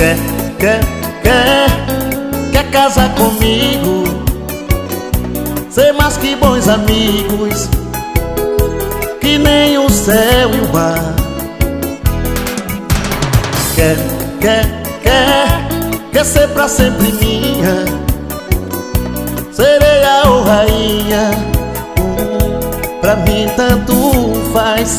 Quer casar comigo, ser mais que bons amigos, que nem o céu e o mar. Quer ser pra sempre minha, sereia ou rainha, pra mim tanto faz.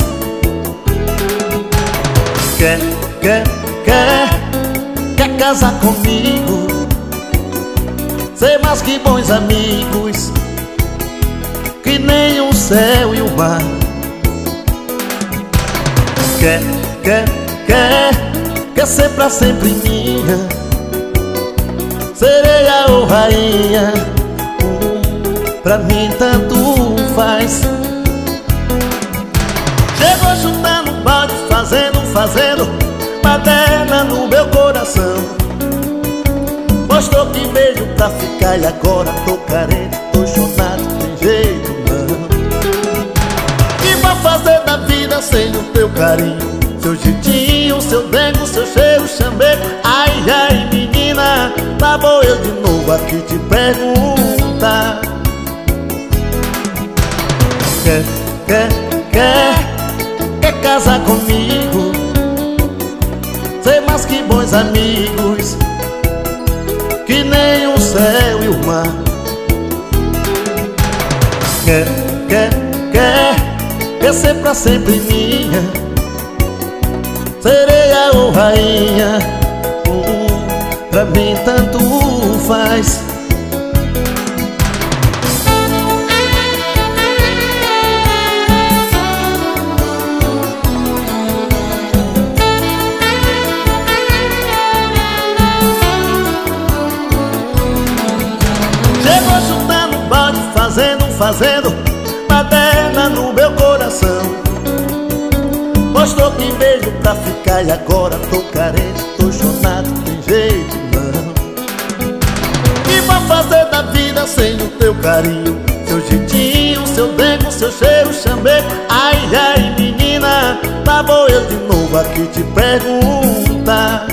Quer casar comigo, ser mais que bons amigos, que nem o céu e o mar. Quer ser pra sempre minha, sereia ou rainha, pra mim tanto faz. Chegou chutando balde, fazendo baderna no meu coração. Mostrou que veio pra ficar e agora tô carente, tô chorado, tem jeito não. Que vai fazer da vida sem o teu carinho, seu jeitinho, seu dengo, seu cheiro, chamego. Ai, ai, menina, lá vou eu de novo aqui te perguntar. Quer casar comigo, ser mais que bons amigos, que nem o céu e o mar. Quer ser pra sempre minha, sereia ou rainha, pra mim tanto faz. Chegou chutando balde, fazendo baderna no meu coração. Mostrou que veio pra ficar e agora tô carente, tô chorado, tem jeito não. Que vai fazer da vida sem o teu carinho, seu jeitinho, seu dengo, seu cheiro, chamego. Ai, ai, menina, lá vou eu de novo aqui te perguntar.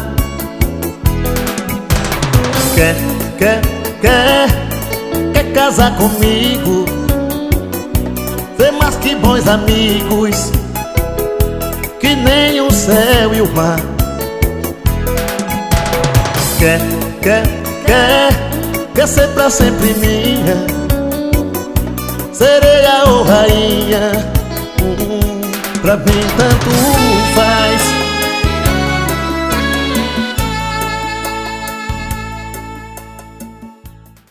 Quer casar comigo, ser mais que bons amigos, que nem o céu e o mar. Quer ser pra sempre minha, sereia ou rainha, pra mim tanto faz.